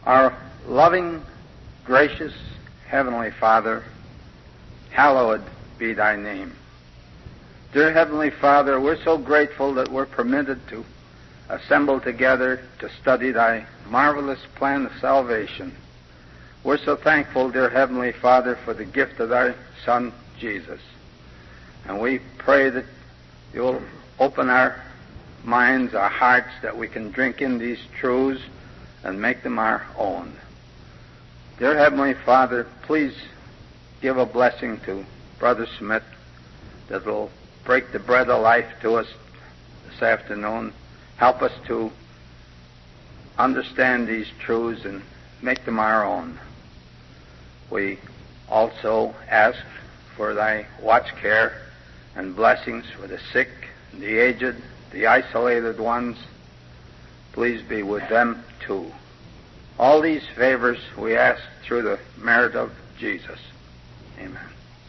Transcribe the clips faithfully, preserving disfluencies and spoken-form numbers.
Our loving, gracious Heavenly Father, hallowed be thy name. Dear Heavenly Father, we're so grateful that we're permitted to assemble together to study thy marvelous plan of salvation. We're so thankful, dear Heavenly Father, for the gift of thy Son, Jesus. And we pray that you'll open our minds, our hearts, that we can drink in these truths and make them our own. Dear Heavenly Father, please give a blessing to Brother Smith that will break the bread of life to us this afternoon. Help us to understand these truths and make them our own. We also ask for thy watch care and blessings for the sick, the aged, the isolated ones. Please be with them too. All these favors we ask through the merit of Jesus. Amen.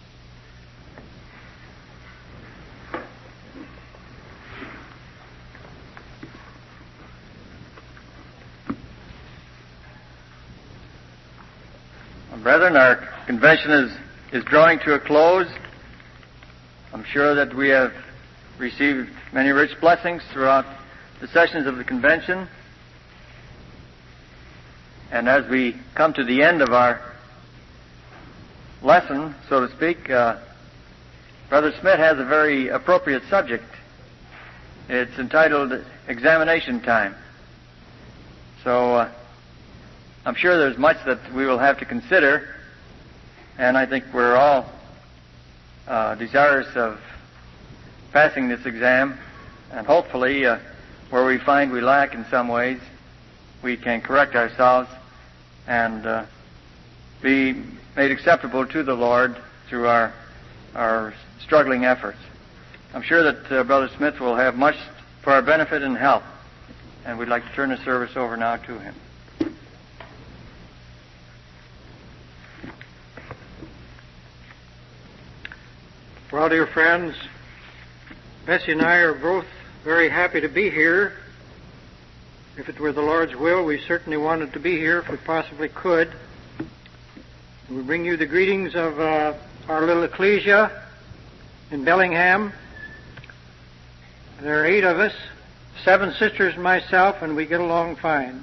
Brethren, our convention is, is drawing to a close. I'm sure that we have received many rich blessings throughout the sessions of the convention. And as we come to the end of our lesson, so to speak, uh, Brother Smith has a very appropriate subject. It's entitled Examination Time. So uh, I'm sure there's much that we will have to consider, and I think we're all uh, desirous of passing this exam, and hopefully uh, where we find we lack in some ways, we can correct ourselves and uh, be made acceptable to the Lord through our our struggling efforts. I'm sure that uh, Brother Smith will have much for our benefit and help, and we'd like to turn the service over now to him. Well, dear friends, Bessie and I are both very happy to be here. If it were the Lord's will, we certainly wanted to be here if we possibly could. We bring you the greetings of uh, our little ecclesia in Bellingham. There are eight of us, seven sisters and myself, and we get along fine.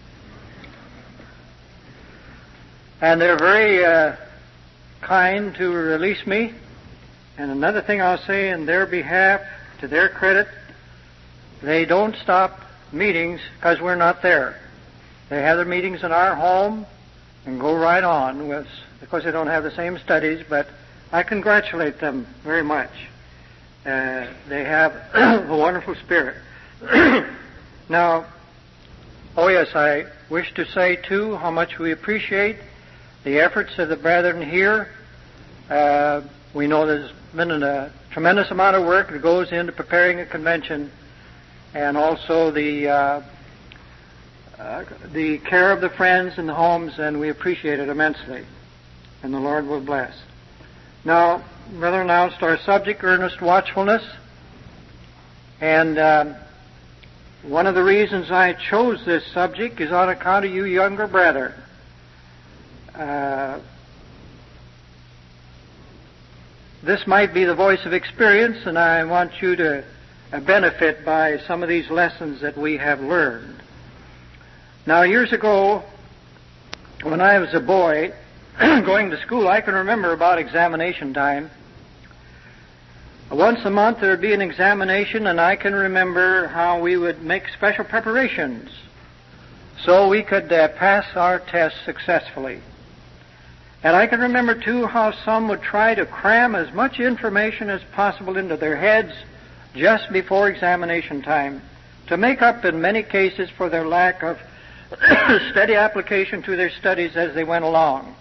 And they're very uh, kind to release me. And another thing I'll say in their behalf, to their credit, they don't stop meetings because we're not there. They have their meetings in our home and go right on with, of course they don't have the same studies, but I congratulate them very much. Uh, they have a wonderful spirit. Now, oh yes, I wish to say too how much we appreciate the efforts of the brethren here. Uh, we know there's been a tremendous amount of work that goes into preparing a convention, and also the uh, uh, the care of the friends in the homes, and we appreciate it immensely. And the Lord will bless. Now, Brother announced our subject, earnest watchfulness, and uh, one of the reasons I chose this subject is on account of you younger brethren. Uh, This might be the voice of experience, and I want you to benefit by some of these lessons that we have learned. Now, years ago, when I was a boy going to school, I can remember about examination time. Once a month there would be an examination, and I can remember how we would make special preparations so we could uh, pass our tests successfully. And I can remember, too, how some would try to cram as much information as possible into their heads just before examination time to make up, in many cases, for their lack of steady application to their studies as they went along.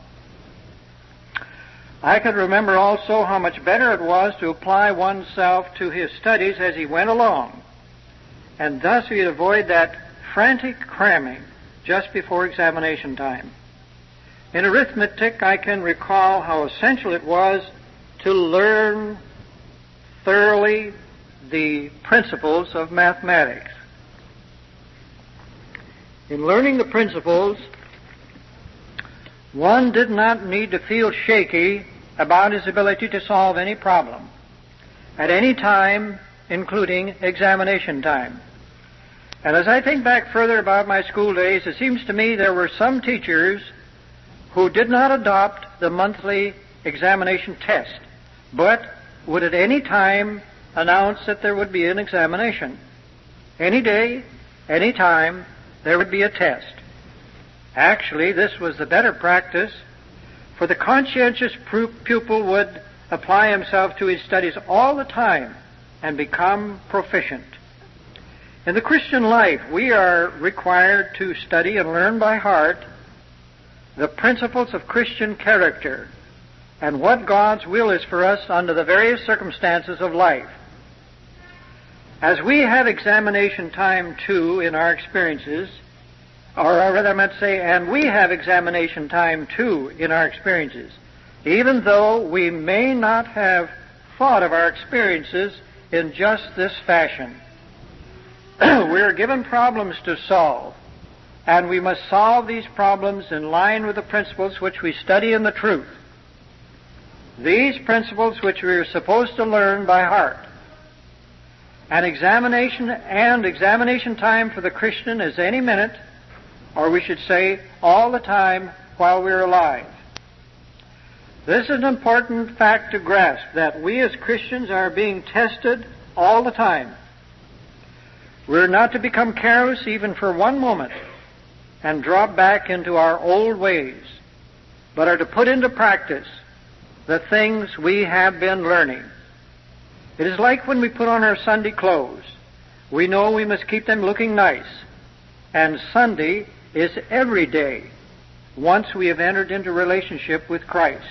I could remember also how much better it was to apply oneself to his studies as he went along, and thus he'd avoid that frantic cramming just before examination time. In arithmetic, I can recall how essential it was to learn thoroughly the principles of mathematics. In learning the principles, one did not need to feel shaky about his ability to solve any problem at any time, including examination time. And as I think back further about my school days, it seems to me there were some teachers who did not adopt the monthly examination test, but would at any time announce that there would be an examination. Any day, any time, there would be a test. Actually, this was the better practice, for the conscientious pupil would apply himself to his studies all the time and become proficient. In the Christian life, we are required to study and learn by heart the principles of Christian character and what God's will is for us under the various circumstances of life. As we have examination time, too, in our experiences, or rather I might say, and we have examination time, too, in our experiences, even though we may not have thought of our experiences in just this fashion. We are given problems to solve, and we must solve these problems in line with the principles which we study in the truth. These principles which we are supposed to learn by heart. An examination and examination time for the Christian is any minute, or we should say all the time while we're alive. This is an important fact to grasp, that we as Christians are being tested all the time. We're not to become careless even for one moment and drop back into our old ways, but are to put into practice the things we have been learning. It is like when we put on our Sunday clothes. We know we must keep them looking nice, and Sunday is every day once we have entered into relationship with Christ.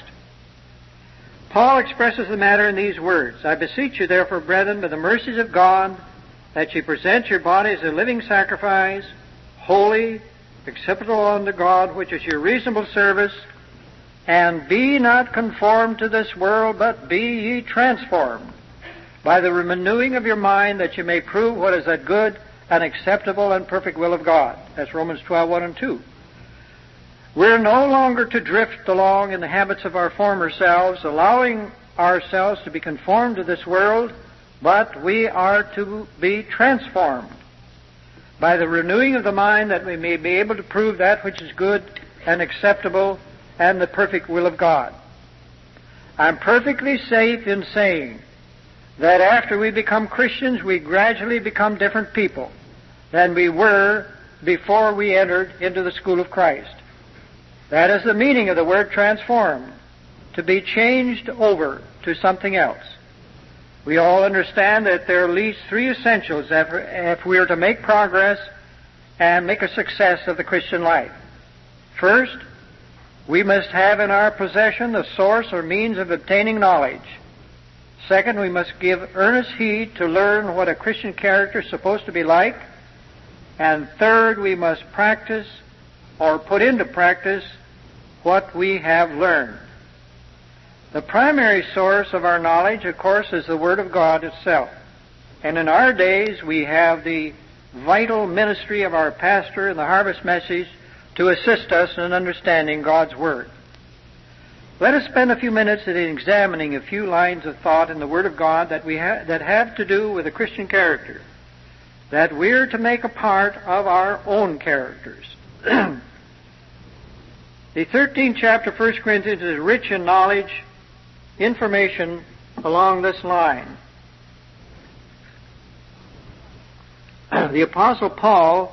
Paul expresses the matter in these words, I beseech you therefore, brethren, by the mercies of God, that ye present your bodies a living sacrifice, holy, acceptable unto God, which is your reasonable service, and be not conformed to this world, but be ye transformed by the renewing of your mind, that you may prove what is that good and acceptable and perfect will of God. That's Romans twelve, one and two. We're no longer to drift along in the habits of our former selves, allowing ourselves to be conformed to this world, but we are to be transformed by the renewing of the mind, that we may be able to prove that which is good and acceptable and the perfect will of God. I'm perfectly safe in saying that after we become Christians, we gradually become different people than we were before we entered into the school of Christ. That is the meaning of the word transformed, to be changed over to something else. We all understand that there are at least three essentials if we are to make progress and make a success of the Christian life. First, we must have in our possession the source or means of obtaining knowledge. Second, we must give earnest heed to learn what a Christian character is supposed to be like. And third, we must practice or put into practice what we have learned. The primary source of our knowledge, of course, is the Word of God itself. And in our days, we have the vital ministry of our pastor in the Harvest Message to assist us in understanding God's Word. Let us spend a few minutes in examining a few lines of thought in the Word of God that we ha- that have to do with the Christian character, that we're to make a part of our own characters. The thirteenth chapter of First Corinthians is rich in knowledge, information along this line. The Apostle Paul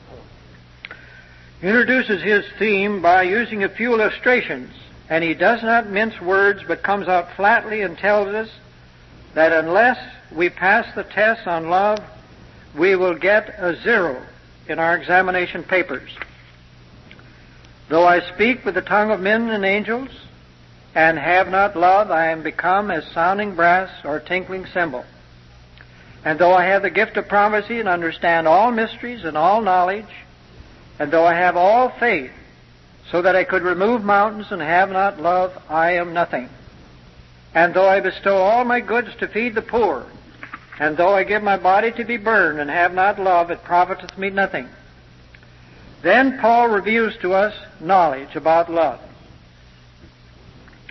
introduces his theme by using a few illustrations, and he does not mince words but comes out flatly and tells us that unless we pass the test on love, we will get a zero in our examination papers. Though I speak with the tongue of men and angels, and have not love, I am become as sounding brass or tinkling cymbal. And though I have the gift of prophecy and understand all mysteries and all knowledge, and though I have all faith, so that I could remove mountains and have not love, I am nothing. And though I bestow all my goods to feed the poor, and though I give my body to be burned and have not love, it profiteth me nothing. Then Paul reveals to us knowledge about love.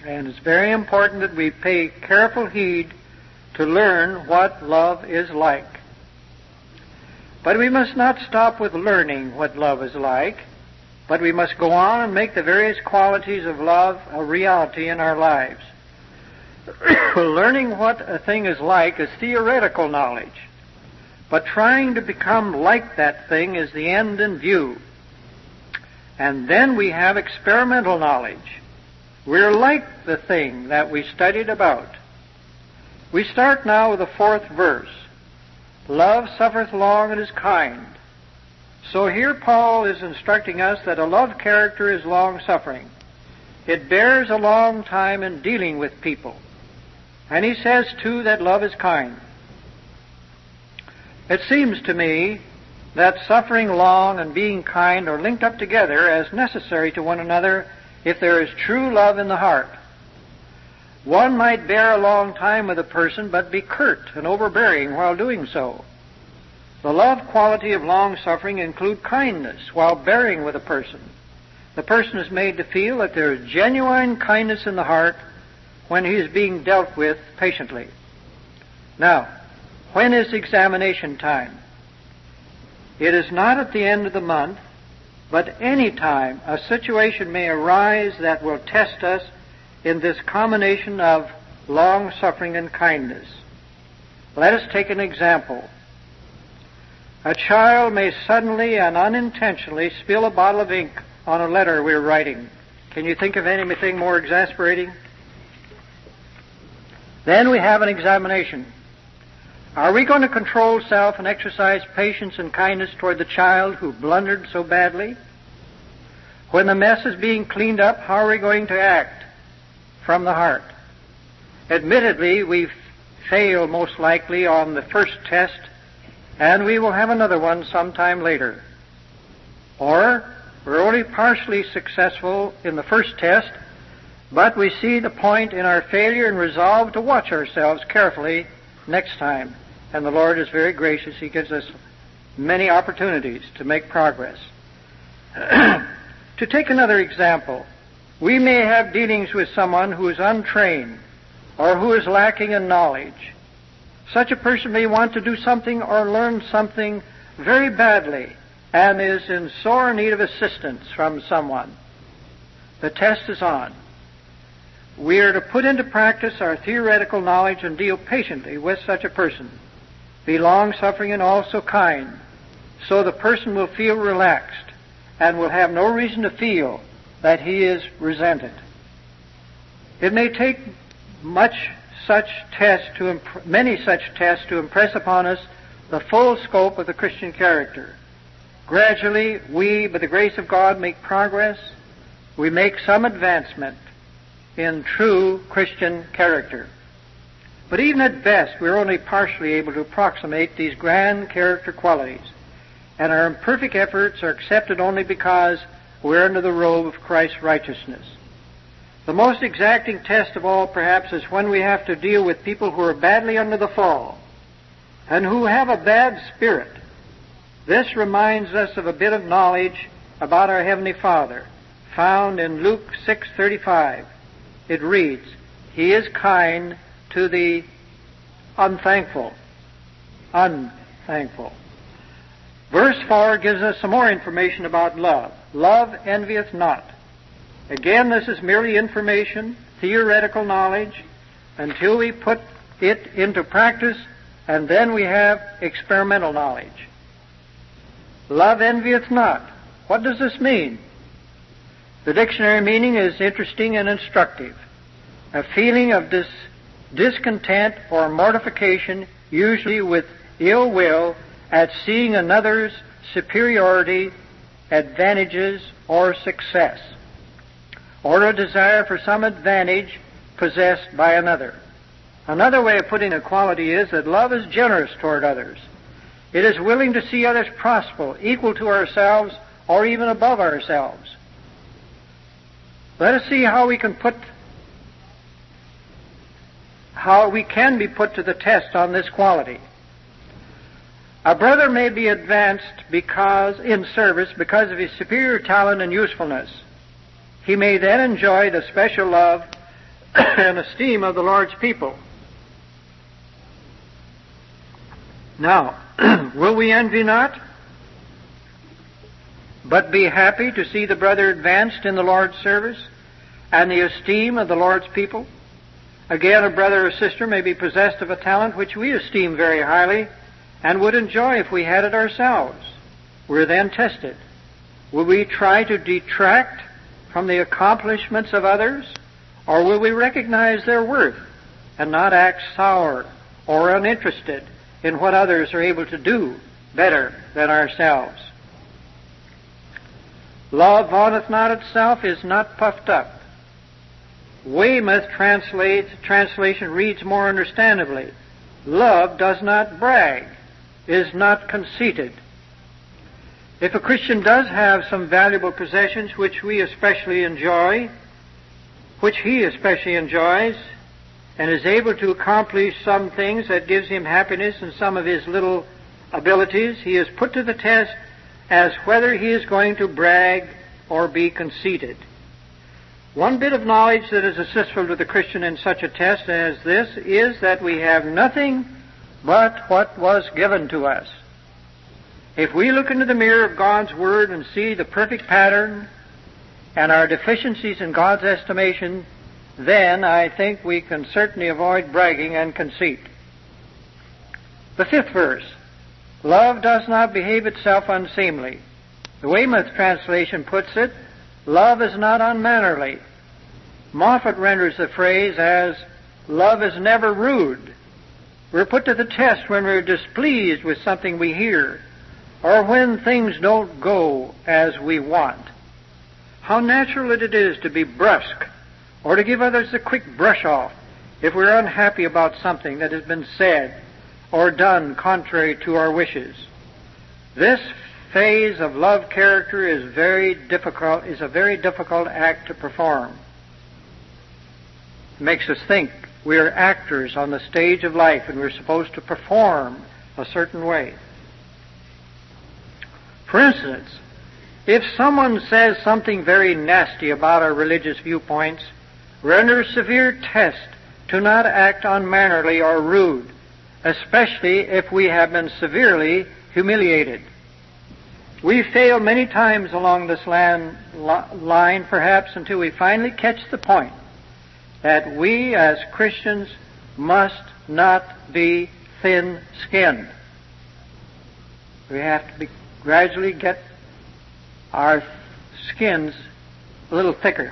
And it's very important that we pay careful heed to learn what love is like. But we must not stop with learning what love is like, but we must go on and make the various qualities of love a reality in our lives. Learning what a thing is like is theoretical knowledge, but trying to become like that thing is the end in view. And then we have experimental knowledge. We're like the thing that we studied about. We start now with the fourth verse. Love suffereth long and is kind. So here Paul is instructing us that a love character is long-suffering. It bears a long time in dealing with people. And he says, too, that love is kind. It seems to me that suffering long and being kind are linked up together as necessary to one another if there is true love in the heart. One might bear a long time with a person, but be curt and overbearing while doing so. The love quality of long-suffering includes kindness while bearing with a person. The person is made to feel that there is genuine kindness in the heart when he is being dealt with patiently. Now, when is examination time? It is not at the end of the month, but any time a situation may arise that will test us in this combination of long-suffering and kindness. Let us take an example. A child may suddenly and unintentionally spill a bottle of ink on a letter we're writing. Can you think of anything more exasperating? Then we have an examination. Are we going to control self and exercise patience and kindness toward the child who blundered so badly? When the mess is being cleaned up, how are we going to act from the heart? Admittedly, we fail most likely on the first test, and we will have another one sometime later. Or we're only partially successful in the first test, but we see the point in our failure and resolve to watch ourselves carefully next time. And the Lord is very gracious. He gives us many opportunities to make progress. To take another example, we may have dealings with someone who is untrained or who is lacking in knowledge. Such a person may want to do something or learn something very badly and is in sore need of assistance from someone. The test is on. We are to put into practice our theoretical knowledge and deal patiently with such a person. Be long-suffering and also kind, so the person will feel relaxed and will have no reason to feel that he is resented. It may take much such tests to imp- many such tests to impress upon us the full scope of the Christian character. Gradually, we, by the grace of God, make progress. We make some advancement in true Christian character. But even at best, we're only partially able to approximate these grand character qualities, and our imperfect efforts are accepted only because we're under the robe of Christ's righteousness. The most exacting test of all, perhaps, is when we have to deal with people who are badly under the fall and who have a bad spirit. This reminds us of a bit of knowledge about our Heavenly Father, found in Luke six thirty-five. It reads, "He is kind to the unthankful." Unthankful. Verse four gives us some more information about love. Love envieth not. Again, this is merely information, theoretical knowledge, until we put it into practice, and then we have experimental knowledge. Love envieth not. What does this mean? The dictionary meaning is interesting and instructive. A feeling of dis- discontent or mortification, usually with ill will, at seeing another's superiority, advantages, or success, or a desire for some advantage possessed by another. Another way of putting a quality is that love is generous toward others. It is willing to see others prosper, equal to ourselves, or even above ourselves. Let us see how we can put how we can be put to the test on this quality. A brother may be advanced because in service because of his superior talent and usefulness. He may then enjoy the special love and esteem of the Lord's people. Now, will we envy not, but be happy to see the brother advanced in the Lord's service and the esteem of the Lord's people? Again, a brother or sister may be possessed of a talent which we esteem very highly and would enjoy if we had it ourselves. We're then tested. Will we try to detract from the accomplishments of others, or will we recognize their worth and not act sour or uninterested in what others are able to do better than ourselves? Love vaunteth not itself, is not puffed up. Weymouth translates, translation reads more understandably, love does not brag, is not conceited. If a Christian does have some valuable possessions which we especially enjoy, which he especially enjoys, and is able to accomplish some things that gives him happiness in some of his little abilities, he is put to the test as whether he is going to brag or be conceited. One bit of knowledge that is assistful to the Christian in such a test as this is that we have nothing but what was given to us. If we look into the mirror of God's Word and see the perfect pattern and our deficiencies in God's estimation, then I think we can certainly avoid bragging and conceit. The fifth verse, love does not behave itself unseemly. The Weymouth translation puts it, love is not unmannerly. Moffat renders the phrase as, love is never rude. We're put to the test when we're displeased with something we hear, or when things don't go as we want. How natural it is to be brusque, or to give others a quick brush off if we're unhappy about something that has been said or done contrary to our wishes. This phase of love character is very difficult, is a very difficult act to perform. It makes us think we are actors on the stage of life and we're supposed to perform a certain way. For instance, if someone says something very nasty about our religious viewpoints, we're under a severe test to not act unmannerly or rude, especially if we have been severely humiliated. We fail many times along this land, line, perhaps, until we finally catch the point that we as Christians must not be thin-skinned. We have to be, gradually get our skins a little thicker.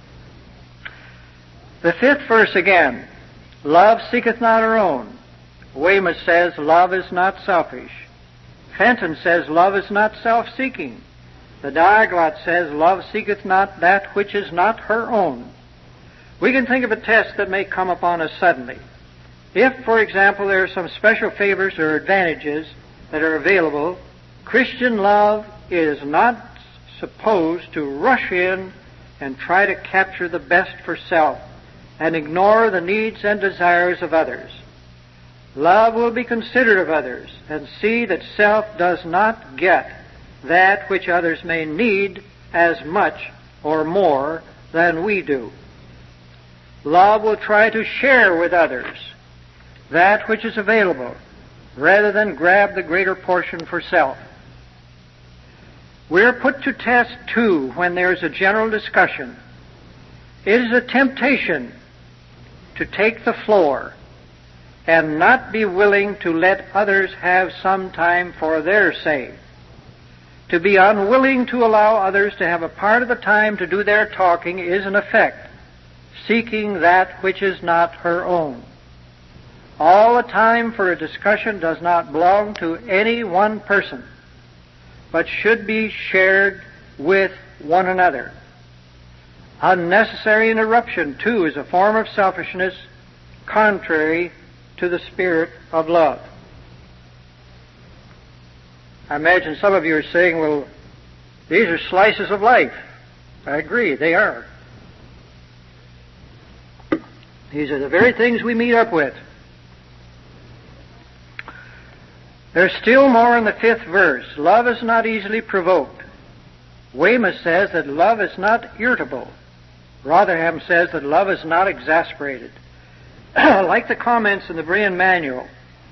The fifth verse again, love seeketh not her own. Weymouth says, love is not selfish. Fenton says, love is not self-seeking. The Diaglott says, love seeketh not that which is not her own. We can think of a test that may come upon us suddenly. If, for example, there are some special favors or advantages that are available, Christian love is not supposed to rush in and try to capture the best for self and ignore the needs and desires of others. Love will be considerate of others and see that self does not get that which others may need as much or more than we do. Love will try to share with others that which is available rather than grab the greater portion for self. We're put to test, too, when there's a general discussion. It is a temptation to take the floor and not be willing to let others have some time for their say. To be unwilling to allow others to have a part of the time to do their talking is, in effect, seeking that which is not her own. All the time for a discussion does not belong to any one person, but should be shared with one another. Unnecessary interruption, too, is a form of selfishness contrary to the spirit of love. I imagine some of you are saying, well, these are slices of life. I agree, they are. These are the very things we meet up with. There's still more in the fifth verse. Love is not easily provoked. Weymouth says that love is not irritable. Rotherham says that love is not exasperated. Like the comments in the Berean Manual,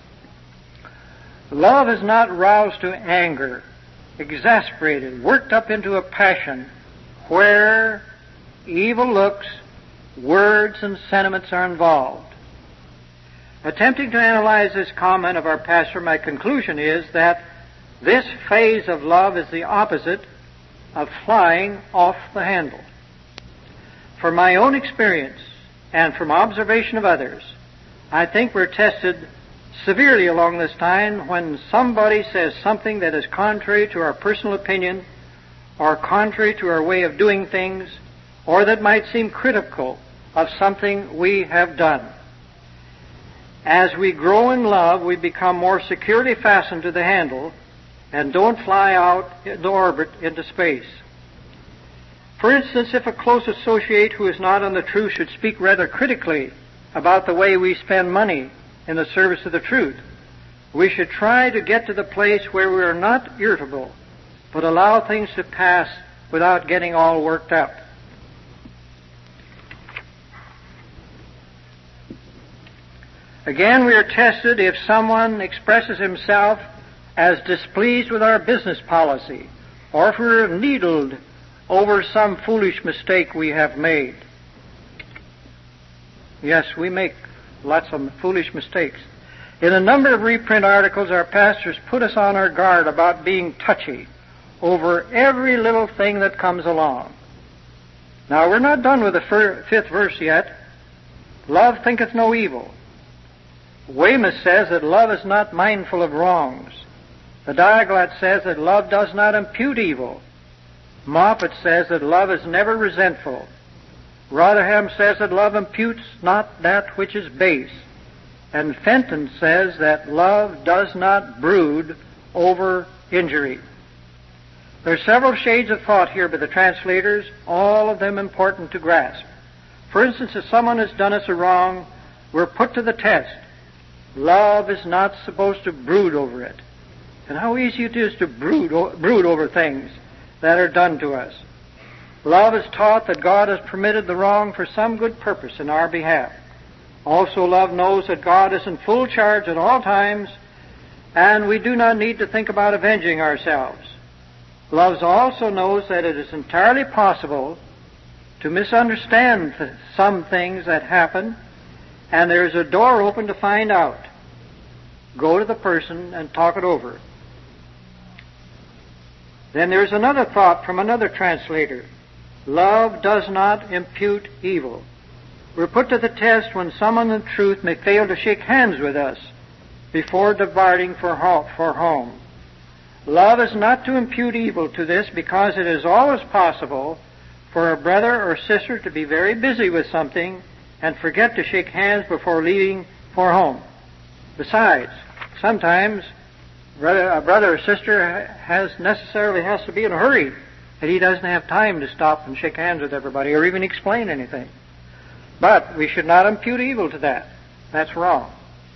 love is not roused to anger, exasperated, worked up into a passion where evil looks, words, and sentiments are involved. Attempting to analyze this comment of our pastor, my conclusion is that this phase of love is the opposite of flying off the handle. From my own experience and from observation of others, I think we're tested severely along this time when somebody says something that is contrary to our personal opinion or contrary to our way of doing things, or that might seem critical of something we have done. As we grow in love, we become more securely fastened to the handle and don't fly out into orbit into space. For instance, if a close associate who is not on the truth should speak rather critically about the way we spend money in the service of the truth, we should try to get to the place where we are not irritable, but allow things to pass without getting all worked up. Again, we are tested if someone expresses himself as displeased with our business policy, or if we're needled over some foolish mistake we have made. Yes, we make lots of foolish mistakes. In a number of reprint articles, our pastors put us on our guard about being touchy over every little thing that comes along. Now, we're not done with the fir- fifth verse yet. Love thinketh no evil. Weymouth says that love is not mindful of wrongs. The Diaglott says that love does not impute evil. Moffat says that love is never resentful. Rotherham says that love imputes not that which is base. And Fenton says that love does not brood over injury. There are several shades of thought here by the translators, all of them important to grasp. For instance, if someone has done us a wrong, we're put to the test. Love is not supposed to brood over it. And how easy it is to brood, brood over things that are done to us. Love is taught that God has permitted the wrong for some good purpose in our behalf. Also, love knows that God is in full charge at all times, and we do not need to think about avenging ourselves. Love also knows that it is entirely possible to misunderstand some things that happen, and there is a door open to find out. Go to the person and talk it over. Then there's another thought from another translator. Love does not impute evil. We're put to the test when someone in truth may fail to shake hands with us before departing for home. Love is not to impute evil to this, because it is always possible for a brother or sister to be very busy with something and forget to shake hands before leaving for home. Besides, sometimes brother, a brother or sister has necessarily has to be in a hurry, and he doesn't have time to stop and shake hands with everybody or even explain anything. But we should not impute evil to that. That's wrong.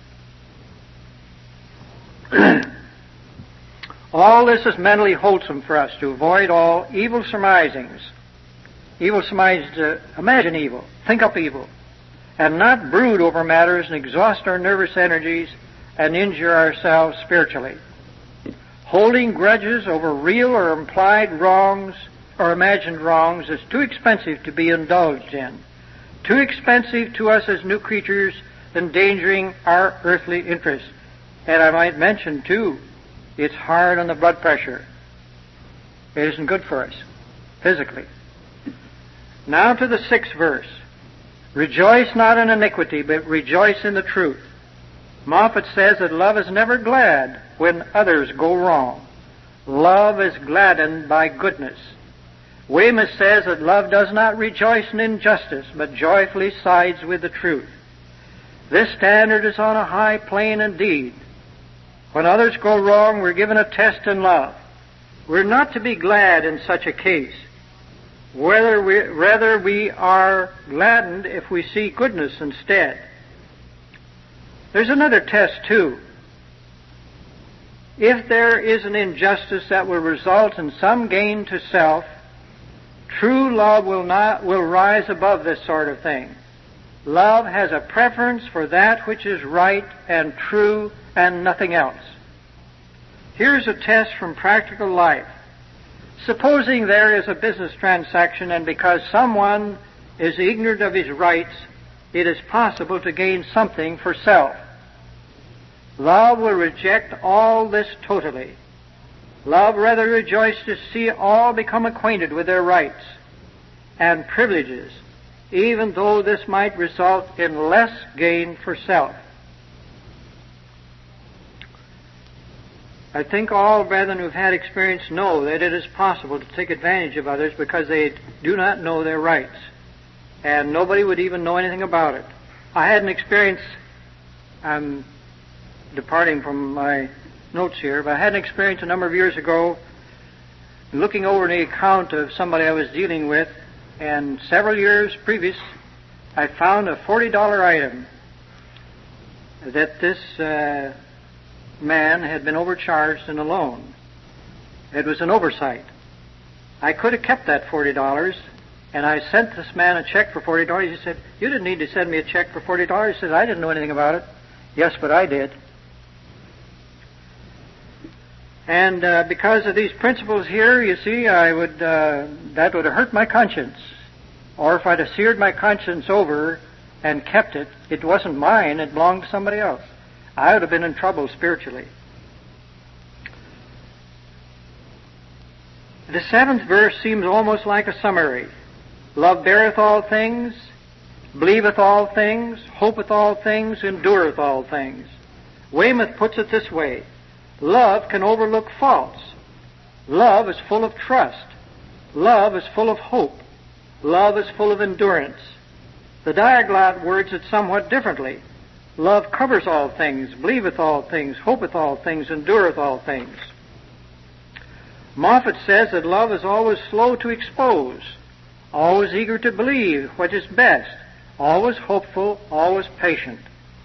All this is mentally wholesome for us, to avoid all evil surmisings. Evil surmisings, uh, imagine evil, think up evil, and not brood over matters and exhaust our nervous energies and injure ourselves spiritually. Holding grudges over real or implied wrongs or imagined wrongs is too expensive to be indulged in, too expensive to us as new creatures, endangering our earthly interests. And I might mention, too, it's hard on the blood pressure. It isn't good for us, physically. Now to the sixth verse. Rejoice not in iniquity, but rejoice in the truth. Moffat says that love is never glad when others go wrong. Love is gladdened by goodness. Weymouth says that love does not rejoice in injustice, but joyfully sides with the truth. This standard is on a high plane indeed. When others go wrong, we're given a test in love. We're not to be glad in such a case. Whether we, rather we are gladdened if we see goodness instead. There's another test, too. If there is an injustice that will result in some gain to self, True love will not will rise above this sort of thing. Love has a preference for that which is right and true and nothing else. Here's a test from practical life. Supposing there is a business transaction, and because someone is ignorant of his rights, it is possible to gain something for self. Love will reject all this totally. Love rather rejoices to see all become acquainted with their rights and privileges, even though this might result in less gain for self. I think all brethren who've had experience know that it is possible to take advantage of others because they do not know their rights, and nobody would even know anything about it. I had an experience, I'm departing from my notes here, but I had an experience a number of years ago looking over the account of somebody I was dealing with, and several years previous I found a forty dollar item that this uh, man had been overcharged in a loan. It was an oversight. I could have kept that forty dollars, and I sent this man a check for forty dollars. He said, "You didn't need to send me a check for forty dollars. He said, "I didn't know anything about it." "Yes, but I did." And uh, because of these principles here, you see, I would uh, that would have hurt my conscience. Or if I'd have seared my conscience over and kept it, it wasn't mine, it belonged to somebody else. I would have been in trouble spiritually. The seventh verse seems almost like a summary. Love beareth all things, believeth all things, hopeth all things, endureth all things. Weymouth puts it this way: love can overlook faults. Love is full of trust. Love is full of hope. Love is full of endurance. The Diaglott words it somewhat differently. Love covers all things, believeth all things, hopeth all things, endureth all things. Moffat says that love is always slow to expose, always eager to believe what is best, always hopeful, always patient.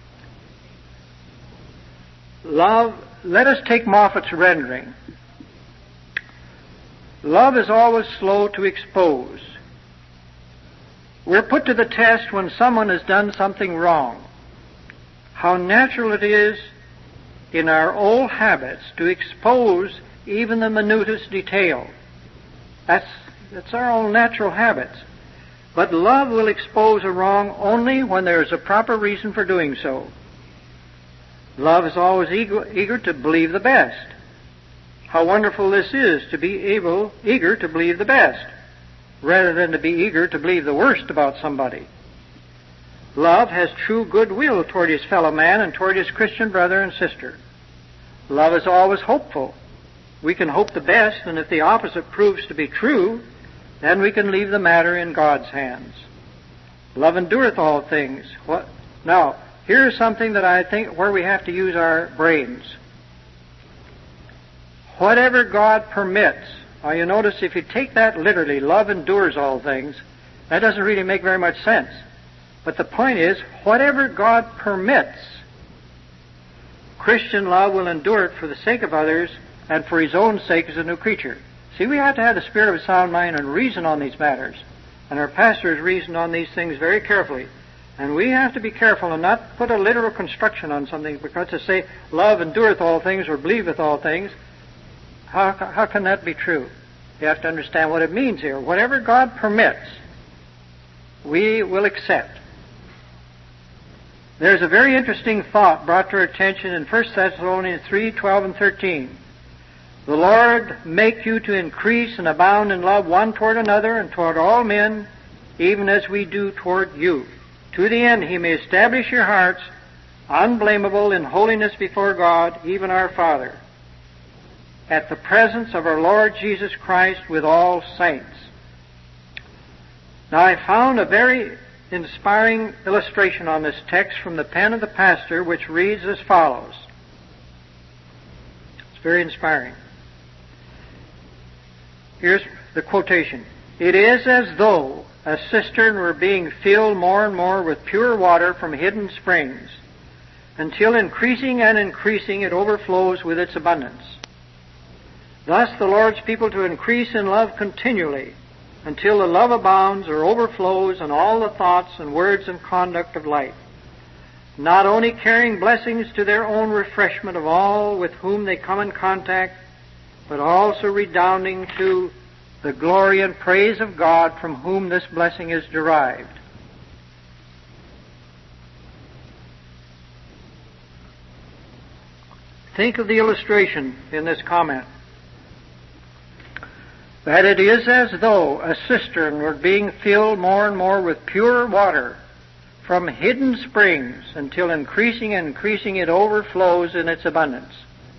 Love, let us take Moffat's rendering. Love is always slow to expose. We're put to the test when someone has done something wrong. How natural it is in our old habits to expose even the minutest detail. That's, that's our own natural habits. But love will expose a wrong only when there is a proper reason for doing so. Love is always eager, eager to believe the best. How wonderful this is, to be able, eager to believe the best, rather than to be eager to believe the worst about somebody. Love has true goodwill toward his fellow man and toward his Christian brother and sister. Love is always hopeful. We can hope the best, and if the opposite proves to be true, then we can leave the matter in God's hands. Love endureth all things. What? Now, here's something that I think where we have to use our brains. Whatever God permits. Now, you notice if you take that literally, love endures all things, that doesn't really make very much sense. But the point is, whatever God permits, Christian love will endure it for the sake of others and for his own sake as a new creature. See, we have to have the spirit of a sound mind and reason on these matters. And our pastor has reasoned on these things very carefully. And we have to be careful and not put a literal construction on something, because to say, love endureth all things or believeth all things, how, how can that be true? You have to understand what it means here. Whatever God permits, we will accept. There's a very interesting thought brought to our attention in First Thessalonians three, twelve and thirteen. The Lord make you to increase and abound in love one toward another and toward all men, even as we do toward you, to the end he may establish your hearts unblameable in holiness before God, even our Father, at the presence of our Lord Jesus Christ with all saints. Now, I found a very inspiring illustration on this text from the pen of the pastor, which reads as follows. It's very inspiring. Here's the quotation. It is as though a cistern were being filled more and more with pure water from hidden springs, until increasing and increasing it overflows with its abundance. Thus the Lord's people to increase in love continually, until the love abounds or overflows in all the thoughts and words and conduct of life, not only carrying blessings to their own refreshment of all with whom they come in contact, but also redounding to the glory and praise of God from whom this blessing is derived. Think of the illustration in this comment. That it is as though a cistern were being filled more and more with pure water from hidden springs until increasing and increasing it overflows in its abundance.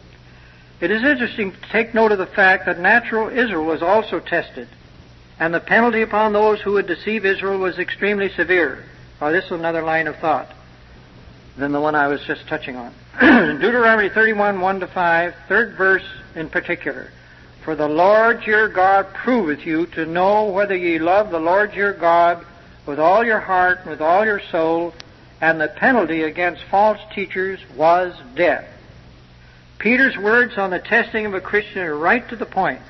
It is interesting to take note of the fact that natural Israel was also tested, and the penalty upon those who would deceive Israel was extremely severe. Now, this is another line of thought than the one I was just touching on. Deuteronomy thirty-one, one to five, third verse in particular. For the Lord your God proveth you to know whether ye love the Lord your God with all your heart and with all your soul, and the penalty against false teachers was death. Peter's words on the testing of a Christian are right to the point.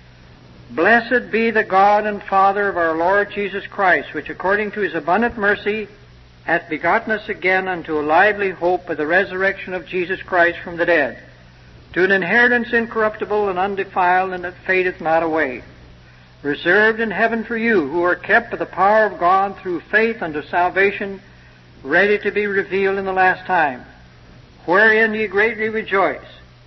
Blessed be the God and Father of our Lord Jesus Christ, which according to his abundant mercy hath begotten us again unto a lively hope by the resurrection of Jesus Christ from the dead, to an inheritance incorruptible and undefiled, and that fadeth not away, reserved in heaven for you, who are kept by the power of God through faith unto salvation, ready to be revealed in the last time, wherein ye greatly rejoice.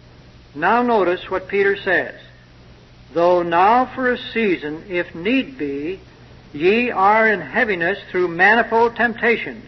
Now notice what Peter says. Though now for a season, if need be, ye are in heaviness through manifold temptations,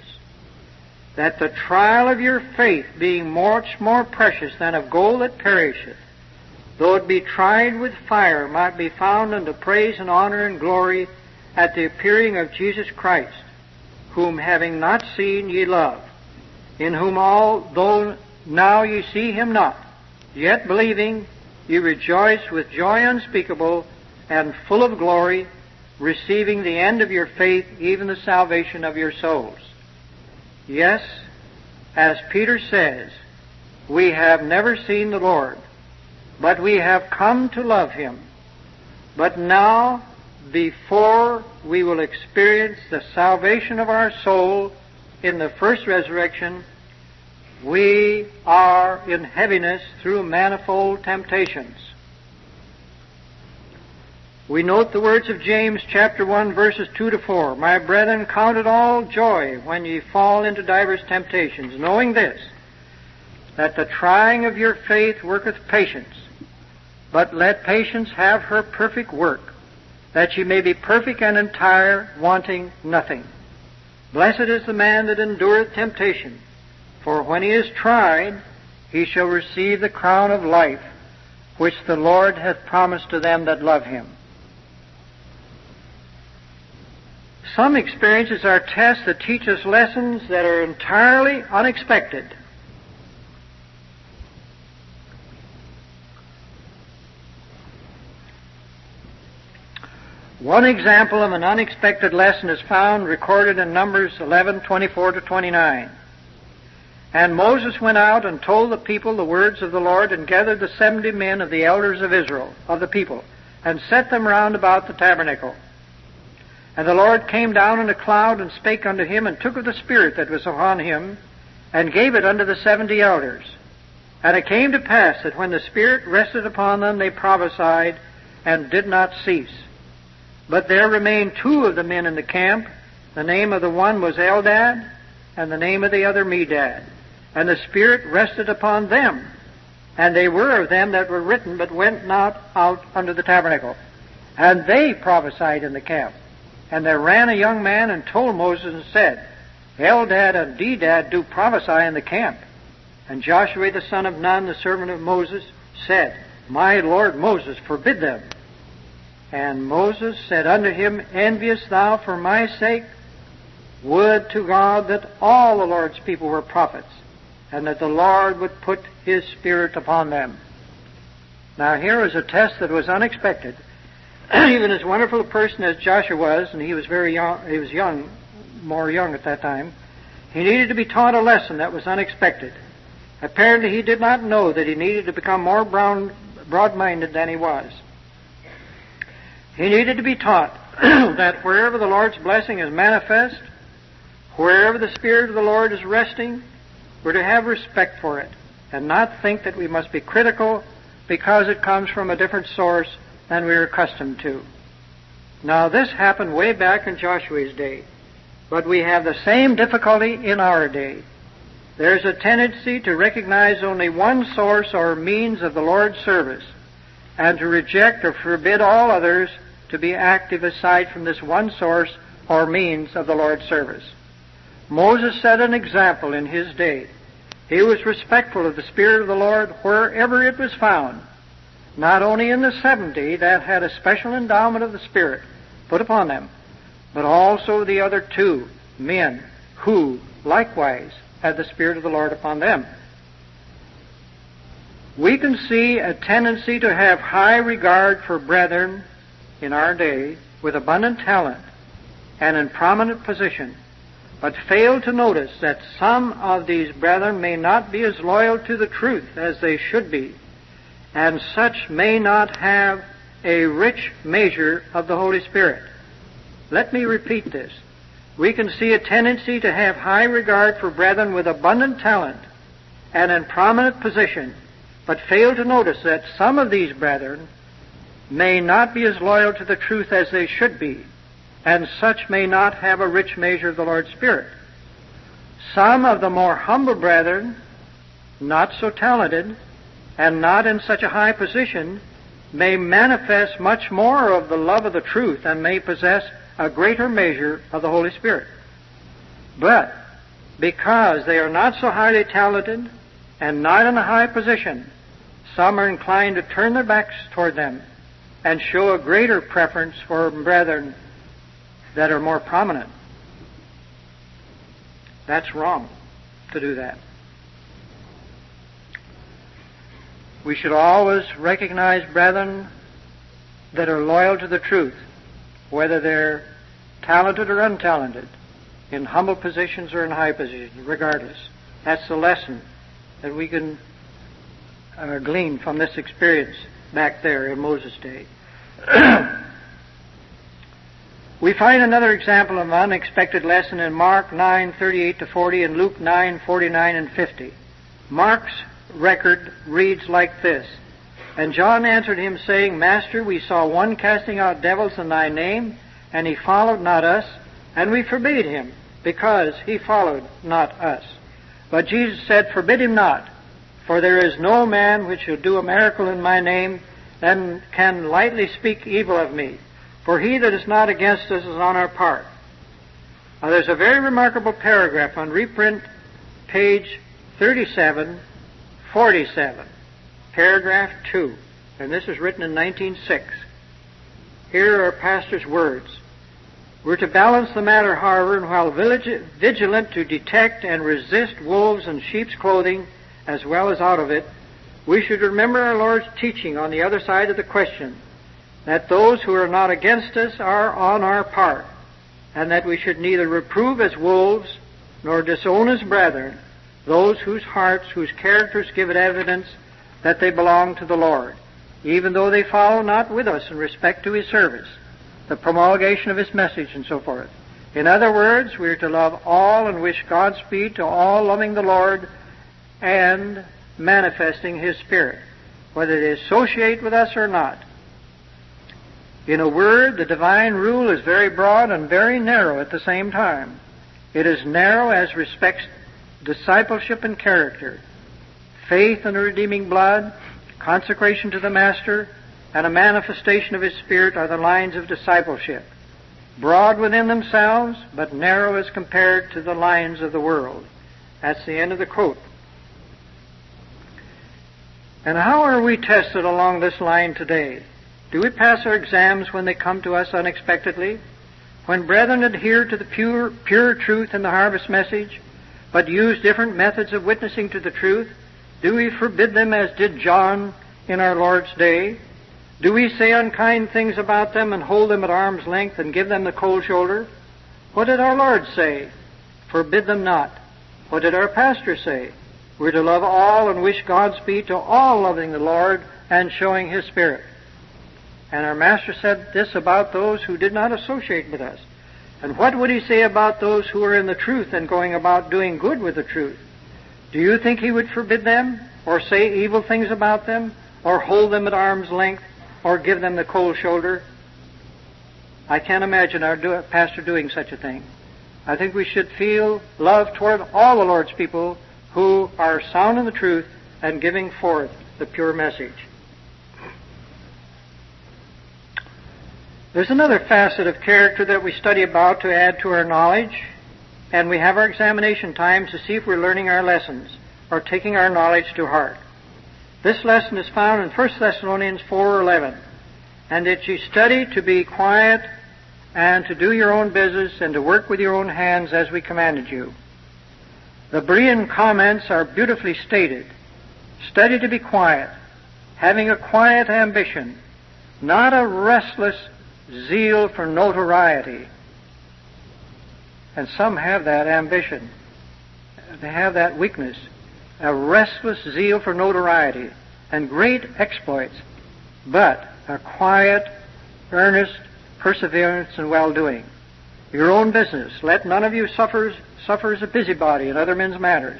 that the trial of your faith, being much more precious than of gold that perisheth, though it be tried with fire, might be found unto praise and honor and glory at the appearing of Jesus Christ, whom having not seen ye love, in whom although now ye see him not, yet believing, ye rejoice with joy unspeakable and full of glory, receiving the end of your faith, even the salvation of your souls. Yes, as Peter says, we have never seen the Lord, but we have come to love him. But now, before we will experience the salvation of our soul in the first resurrection, we are in heaviness through manifold temptations. We note the words of James chapter one, verses two to four. My brethren, count it all joy when ye fall into divers temptations, knowing this, that the trying of your faith worketh patience. But let patience have her perfect work, that ye may be perfect and entire, wanting nothing. Blessed is the man that endureth temptation, for when he is tried, he shall receive the crown of life, which the Lord hath promised to them that love him. Some experiences are tests that teach us lessons that are entirely unexpected. One example of an unexpected lesson is found recorded in Numbers eleven, twenty-four to twenty-nine. And Moses went out and told the people the words of the Lord, and gathered the seventy men of the elders of Israel, of the people, and set them round about the tabernacle. And the Lord came down in a cloud, and spake unto him, and took of the Spirit that was upon him, and gave it unto the seventy elders. And it came to pass that when the Spirit rested upon them, they prophesied, and did not cease. But there remained two of the men in the camp. The name of the one was Eldad, and the name of the other Medad. And the Spirit rested upon them. And they were of them that were written, but went not out unto the tabernacle. And they prophesied in the camp. And there ran a young man and told Moses and said, Eldad and Medad do prophesy in the camp. And Joshua the son of Nun, the servant of Moses, said, My Lord Moses, forbid them. And Moses said unto him, Envious thou for my sake? Would to God that all the Lord's people were prophets, and that the Lord would put his Spirit upon them. Now here was a test that was unexpected. Even as wonderful a person as Joshua was, and he was very young, he was young, more young at that time, he needed to be taught a lesson that was unexpected. Apparently he did not know that he needed to become more broad-minded than he was. He needed to be taught that wherever the Lord's blessing is manifest, wherever the Spirit of the Lord is resting, we're to have respect for it and not think that we must be critical because it comes from a different source than we're accustomed to. Now, this happened way back in Joshua's day, but we have the same difficulty in our day. There's a tendency to recognize only one source or means of the Lord's service and to reject or forbid all others to be active aside from this one source or means of the Lord's service. Moses set an example in his day. He was respectful of the Spirit of the Lord wherever it was found, not only in the seventy that had a special endowment of the Spirit put upon them, but also the other two men who likewise had the Spirit of the Lord upon them. We can see a tendency to have high regard for brethren in our day with abundant talent and in prominent position, but fail to notice that some of these brethren may not be as loyal to the truth as they should be, and such may not have a rich measure of the Holy Spirit. Let me repeat this. We can see a tendency to have high regard for brethren with abundant talent and in prominent position, but fail to notice that some of these brethren may not be as loyal to the truth as they should be, and such may not have a rich measure of the Lord's Spirit. Some of the more humble brethren, not so talented, and not in such a high position, may manifest much more of the love of the truth and may possess a greater measure of the Holy Spirit. But because they are not so highly talented and not in a high position, some are inclined to turn their backs toward them and show a greater preference for brethren that are more prominent. That's wrong to do that. We should always recognize brethren that are loyal to the truth, whether they're talented or untalented, in humble positions or in high positions, regardless. That's the lesson that we can uh, glean from this experience back there in Moses' day. We find another example of an unexpected lesson in Mark nine thirty-eight to forty and Luke nine forty-nine and fifty. Mark's record reads like this: And John answered him, saying, Master, we saw one casting out devils in thy name, and he followed not us, and we forbade him, because he followed not us. But Jesus said, Forbid him not, for there is no man which shall do a miracle in my name, and can lightly speak evil of me. For he that is not against us is on our part. Now there's a very remarkable paragraph on reprint, page thirty-seven forty-seven. Paragraph two, and this is written in nineteen oh six. Here are our pastor's words. We're to balance the matter, however, and while vigilant to detect and resist wolves in sheep's clothing as well as out of it, we should remember our Lord's teaching on the other side of the question, that those who are not against us are on our part, and that we should neither reprove as wolves nor disown as brethren those whose hearts, whose characters give it evidence that they belong to the Lord, even though they follow not with us in respect to His service, the promulgation of His message, and so forth. In other words, we are to love all and wish Godspeed to all loving the Lord and manifesting His Spirit, whether they associate with us or not. In a word, the divine rule is very broad and very narrow at the same time. It is narrow as respects discipleship and character, faith in the redeeming blood, consecration to the Master, and a manifestation of His Spirit are the lines of discipleship. Broad within themselves, but narrow as compared to the lines of the world. That's the end of the quote. And how are we tested along this line today? Do we pass our exams when they come to us unexpectedly? When brethren adhere to the pure, pure truth in the harvest message, but use different methods of witnessing to the truth, do we forbid them as did John in our Lord's day? Do we say unkind things about them and hold them at arm's length and give them the cold shoulder? What did our Lord say? Forbid them not. What did our pastor say? We're to love all and wish Godspeed to all loving the Lord and showing His Spirit. And our Master said this about those who did not associate with us. And what would he say about those who are in the truth and going about doing good with the truth? Do you think he would forbid them, or say evil things about them, or hold them at arm's length, or give them the cold shoulder? I can't imagine our do- pastor doing such a thing. I think we should feel love toward all the Lord's people who are sound in the truth and giving forth the pure message. There's another facet of character that we study about to add to our knowledge, and we have our examination times to see if we're learning our lessons or taking our knowledge to heart. This lesson is found in First Thessalonians four eleven, and that you study to be quiet and to do your own business and to work with your own hands as we commanded you. The Berean comments are beautifully stated. Study to be quiet, having a quiet ambition, not a restless zeal for notoriety. And some have that ambition. They have that weakness, a restless zeal for notoriety and great exploits, but a quiet, earnest perseverance and well-doing. Your own business. Let none of you suffer, suffer as a busybody in other men's matters.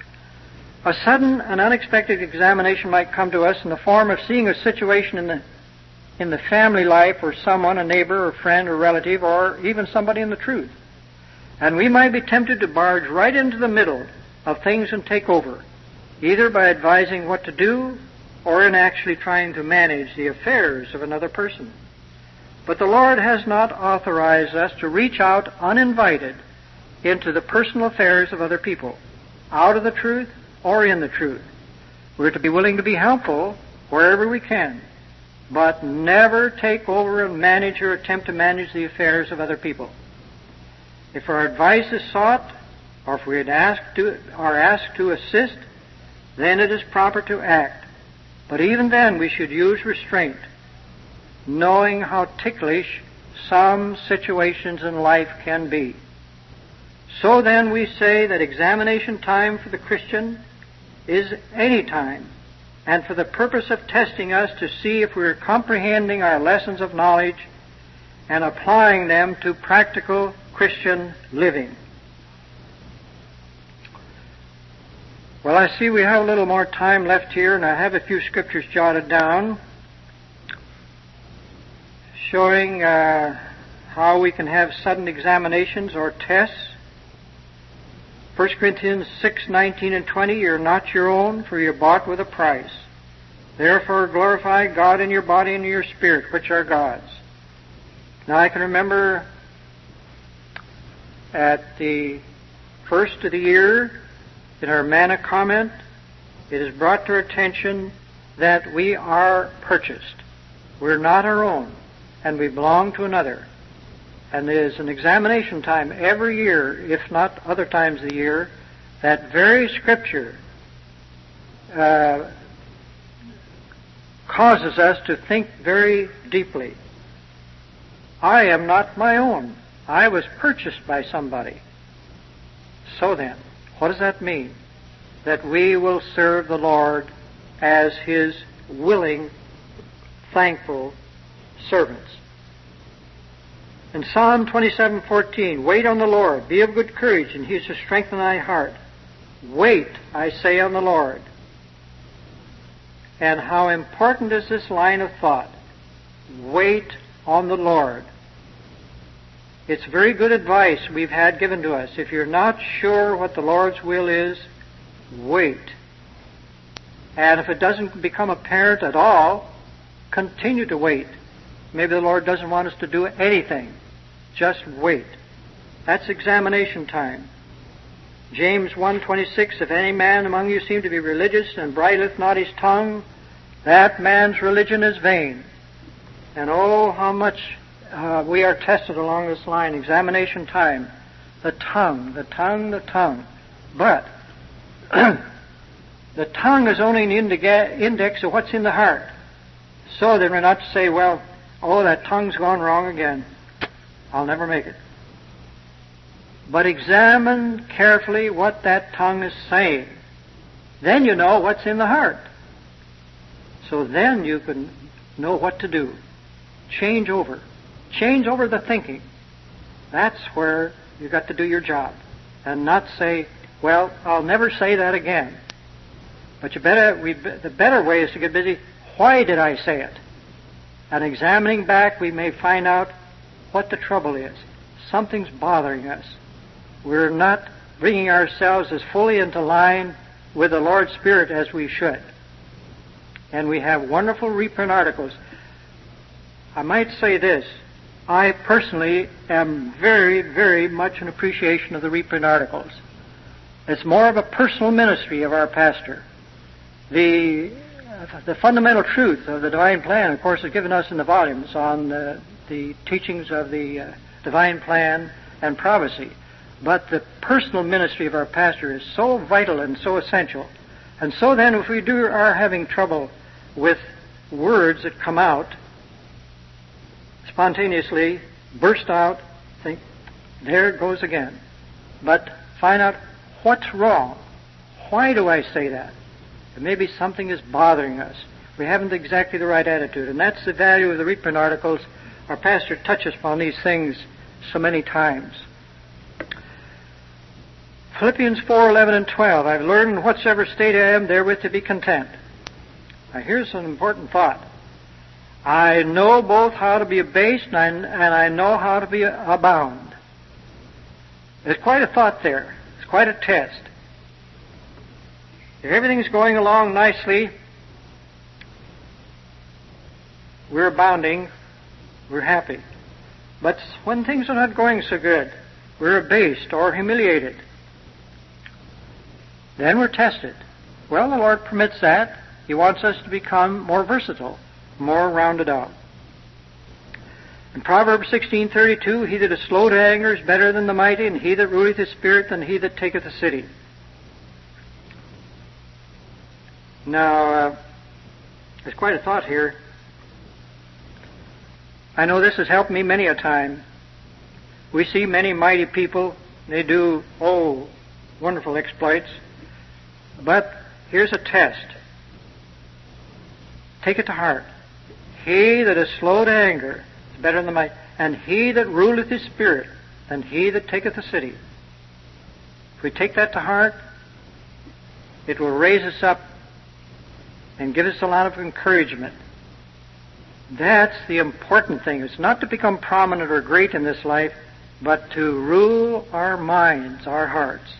A sudden and unexpected examination might come to us in the form of seeing a situation in the in the family life or someone, a neighbor or friend or relative, or even somebody in the truth. And we might be tempted to barge right into the middle of things and take over, either by advising what to do or in actually trying to manage the affairs of another person. But the Lord has not authorized us to reach out uninvited into the personal affairs of other people, out of the truth or in the truth. We're to be willing to be helpful wherever we can, but never take over and manage or attempt to manage the affairs of other people. If our advice is sought, or if we are asked to, are asked to assist, then it is proper to act. But even then we should use restraint, knowing how ticklish some situations in life can be. So then we say that examination time for the Christian is any time, and for the purpose of testing us to see if we are comprehending our lessons of knowledge and applying them to practical Christian living. Well, I see we have a little more time left here, and I have a few scriptures jotted down showing uh, how we can have sudden examinations or tests. First Corinthians six nineteen and twenty, you're not your own, for you're bought with a price. Therefore glorify God in your body and in your spirit, which are God's. Now I can remember at the first of the year, in our manna comment, it is brought to our attention that we are purchased. We're not our own, and we belong to another. And there's an examination time every year, if not other times of the year, that very scripture uh, causes us to think very deeply. I am not my own. I was purchased by somebody. So then, what does that mean? That we will serve the Lord as His willing, thankful servants. In Psalm twenty-seven fourteen, wait on the Lord, be of good courage, and He shall strengthen thy heart. Wait, I say, on the Lord. And how important is this line of thought? Wait on the Lord. It's very good advice we've had given to us. If you're not sure what the Lord's will is, wait. And if it doesn't become apparent at all, continue to wait. Maybe the Lord doesn't want us to do anything. Just wait. That's examination time. James one twenty-six, if any man among you seem to be religious and bridleth not his tongue, that man's religion is vain. And oh, how much uh, we are tested along this line. Examination time. The tongue, the tongue, the tongue. But the tongue is only an indica- index of what's in the heart. So then we're not to say, well, oh, that tongue's gone wrong again. I'll never make it. But examine carefully what that tongue is saying. Then you know what's in the heart. So then you can know what to do. change over. Change over the thinking. That's where you've got to do your job. And not say, well, I'll never say that again. But you better, we, the better way is to get busy. Why did I say it? And examining back, we may find out what the trouble is. Something's bothering us. We're not bringing ourselves as fully into line with the Lord's Spirit as we should. And we have wonderful reprint articles. I might say this. I personally am very, very much in appreciation of the reprint articles. It's more of a personal ministry of our pastor. The, the fundamental truth of the divine plan, of course, is given us in the volumes on the, the teachings of the uh, divine plan and prophecy. But the personal ministry of our pastor is so vital and so essential. And so then, if we do are having trouble with words that come out, spontaneously burst out, think, there it goes again. But find out what's wrong. Why do I say that? And maybe something is bothering us. We haven't exactly the right attitude. And that's the value of the reprint articles. Our pastor touches upon these things so many times. Philippians four, eleven and twelve. I've learned in whatsoever state I am, therewith to be content. Now here's an important thought. I know both how to be abased and I, and I know how to be abound. There's quite a thought there. It's quite a test. If everything's going along nicely, we're abounding, we're happy. But when things are not going so good, we're abased or humiliated. Then we're tested. Well, the Lord permits that. He wants us to become more versatile, more rounded out. In Proverbs sixteen thirty-two, he that is slow to anger is better than the mighty, and he that ruleth his spirit than he that taketh a city. Now, uh, there's quite a thought here. I know this has helped me many a time. We see many mighty people. They do, oh, wonderful exploits. But here's a test. Take it to heart. He that is slow to anger is better than the mighty, and he that ruleth his spirit than he that taketh a city. If we take that to heart, it will raise us up and give us a lot of encouragement. That's the important thing. It's not to become prominent or great in this life, but to rule our minds, our hearts.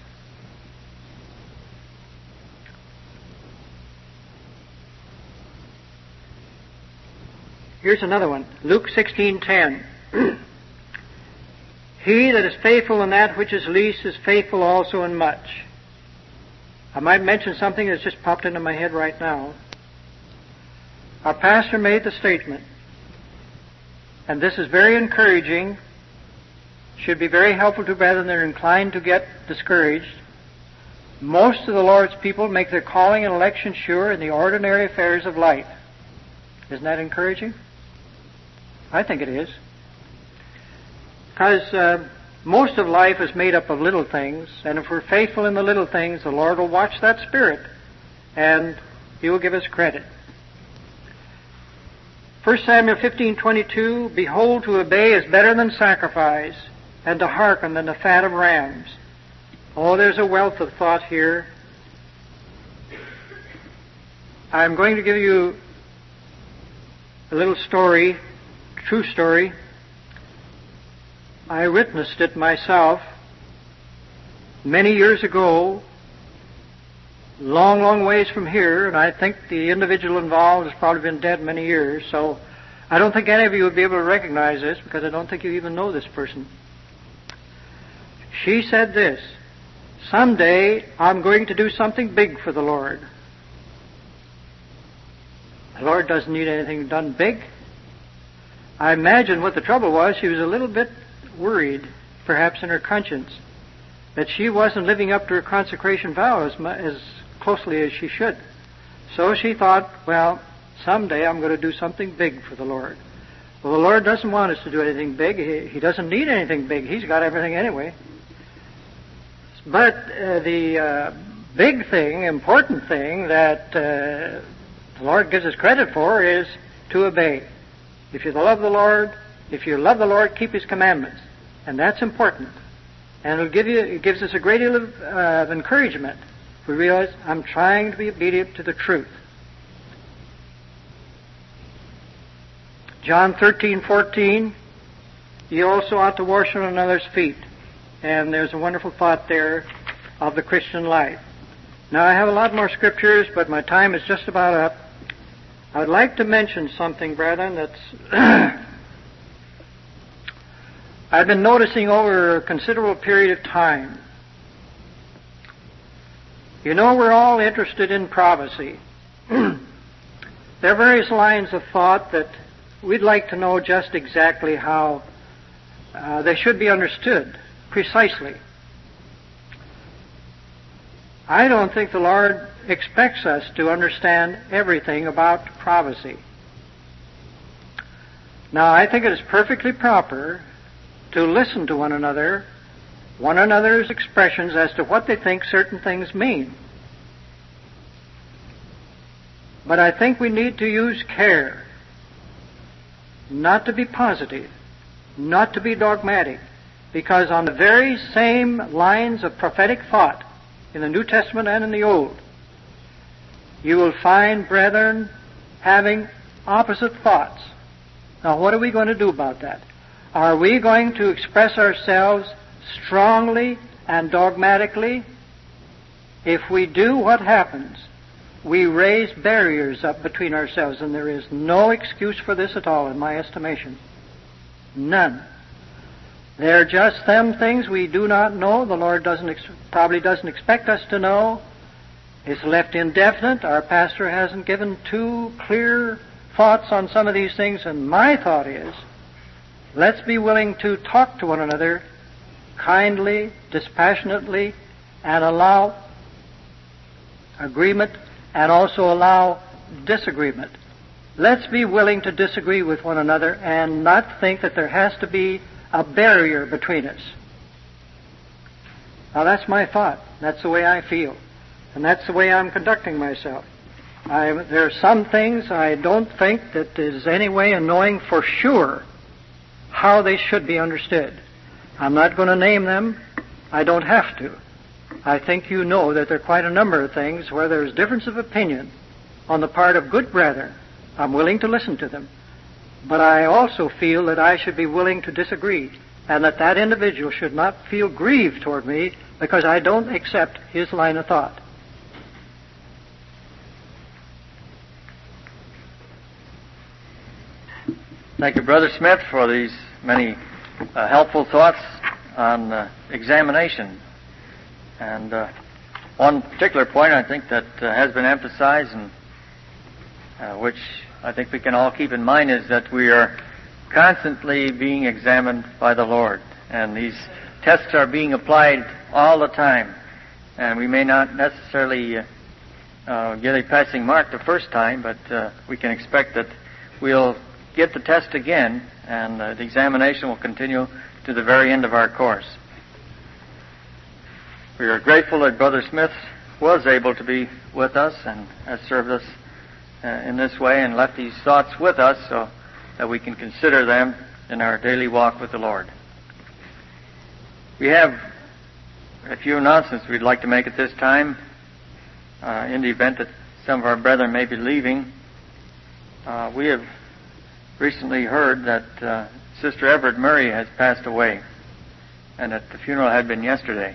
Here's another one. Luke sixteen ten. He that is faithful in that which is least is faithful also in much. I might mention something that's just popped into my head right now. Our pastor made the statement, and this is very encouraging, should be very helpful to brethren that are inclined to get discouraged. Most of the Lord's people make their calling and election sure in the ordinary affairs of life. Isn't that encouraging? I think it is. Because uh, most of life is made up of little things, and if we're faithful in the little things, the Lord will watch that spirit, and He will give us credit. First Samuel fifteen twenty-two, behold, to obey is better than sacrifice, and to hearken than the fat of rams. Oh, there's a wealth of thought here. I'm going to give you a little story, true story. I witnessed it myself many years ago, long, long ways from here, and I think the individual involved has probably been dead many years, so I don't think any of you would be able to recognize this because I don't think you even know this person. She said this, someday I'm going to do something big for the Lord. The Lord doesn't need anything done big. I imagine what the trouble was, she was a little bit worried, perhaps in her conscience, that she wasn't living up to her consecration vow as, as closely as she should. So she thought, well, someday I'm going to do something big for the Lord. Well, the Lord doesn't want us to do anything big. He, he doesn't need anything big. He's got everything anyway. But uh, the uh, big thing, important thing that uh, the Lord gives us credit for is to obey. If you love the Lord, if you love the Lord, keep His commandments. And that's important. And it'll give you, it gives us a great deal of, uh, of encouragement. We realize I'm trying to be obedient to the truth. John thirteen fourteen, you also ought to wash one another's feet. And there's a wonderful thought there of the Christian life. Now, I have a lot more scriptures, but my time is just about up. I would like to mention something, brethren, that's I've been noticing over a considerable period of time. You know, we're all interested in prophecy. There are various lines of thought that we'd like to know just exactly how uh, they should be understood, precisely. I don't think the Lord expects us to understand everything about prophecy. Now, I think it is perfectly proper to listen to one another, one another's expressions as to what they think certain things mean. But I think we need to use care, not to be positive, not to be dogmatic, because on the very same lines of prophetic thought in the New Testament and in the Old, you will find brethren having opposite thoughts. Now, what are we going to do about that? Are we going to express ourselves strongly and dogmatically? If we do, what happens? We raise barriers up between ourselves, and there is no excuse for this at all, in my estimation. None. They're just them things we do not know. The Lord doesn't ex- probably doesn't expect us to know. It's left indefinite. Our pastor hasn't given too clear thoughts on some of these things, and my thought is, let's be willing to talk to one another kindly, dispassionately, and allow agreement and also allow disagreement. Let's be willing to disagree with one another and not think that there has to be a barrier between us. Now, that's my thought. That's the way I feel. And that's the way I'm conducting myself. I, there are some things I don't think that there's any way of knowing for sure how they should be understood. I'm not going to name them. I don't have to. I think you know that there are quite a number of things where there's difference of opinion on the part of good brethren. I'm willing to listen to them. But I also feel that I should be willing to disagree, and that that individual should not feel grieved toward me because I don't accept his line of thought. Thank you, Brother Smith, for these many uh, helpful thoughts on uh, examination. And uh, one particular point I think that uh, has been emphasized, and uh, which I think we can all keep in mind, is that we are constantly being examined by the Lord. And these tests are being applied all the time. And we may not necessarily uh, uh, get a passing mark the first time, but uh, we can expect that we'll get the test again, and uh, the examination will continue to the very end of our course. We are grateful that Brother Smith was able to be with us and has served us uh, in this way and left these thoughts with us so that we can consider them in our daily walk with the Lord. We have a few announcements we'd like to make at this time uh, in the event that some of our brethren may be leaving. Uh, we have recently heard that uh, Sister Everett Murray has passed away, and that the funeral had been yesterday.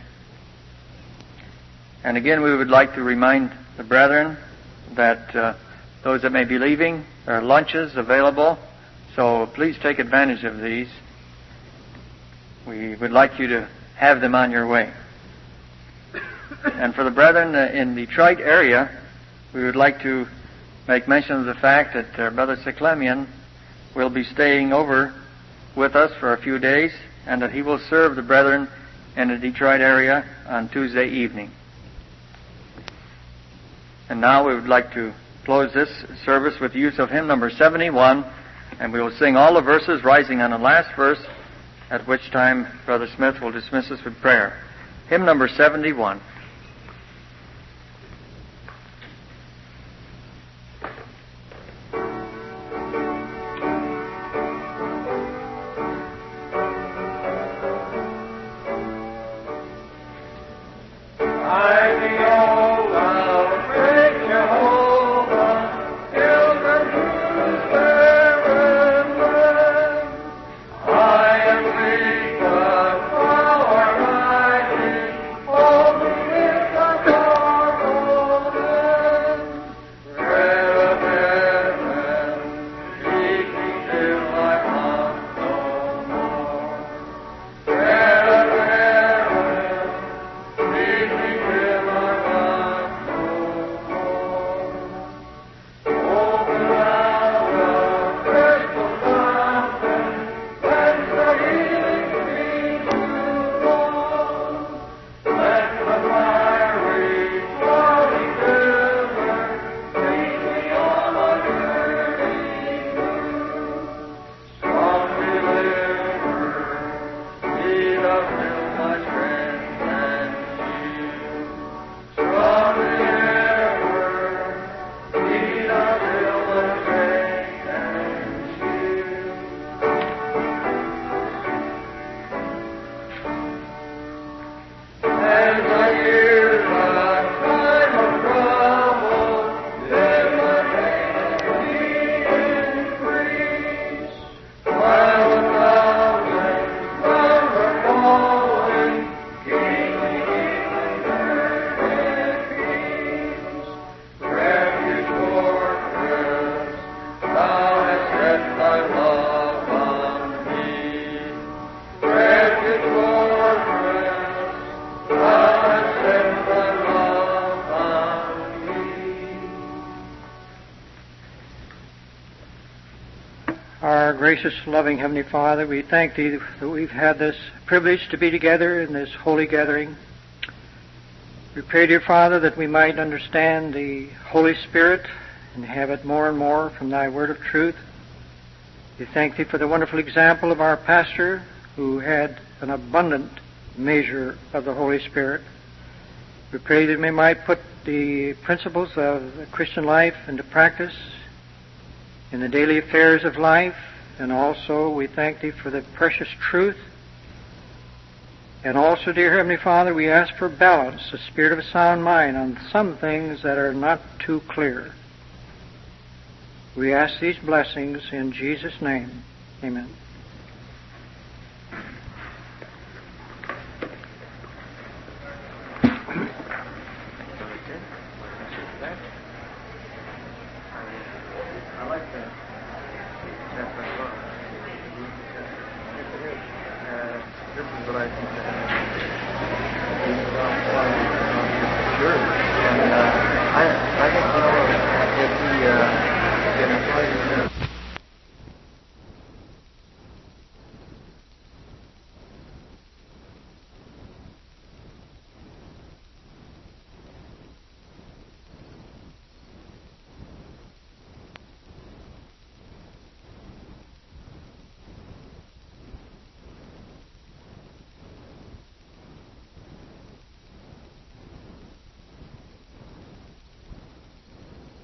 And again, we would like to remind the brethren that uh, those that may be leaving, there are lunches available, so please take advantage of these. We would like you to have them on your way. And for the brethren uh, in the Detroit area, we would like to make mention of the fact that uh, Brother Cyclemian will be staying over with us for a few days, and that he will serve the brethren in the Detroit area on Tuesday evening. And now we would like to close this service with the use of hymn number seventy-one, and we will sing all the verses rising on the last verse, at which time Brother Smith will dismiss us with prayer. Hymn number seventy-one. Our gracious, loving Heavenly Father, we thank Thee that we've had this privilege to be together in this holy gathering. We pray, dear Father, that we might understand the Holy Spirit and have it more and more from Thy word of truth. We thank Thee for the wonderful example of our pastor, who had an abundant measure of the Holy Spirit. We pray that we might put the principles of the Christian life into practice in the daily affairs of life, and also we thank Thee for the precious truth. And also, dear Heavenly Father, we ask for balance, the spirit of a sound mind on some things that are not too clear. We ask these blessings in Jesus' name. Amen. I like that. That's what I thought. Uh, this is what I think.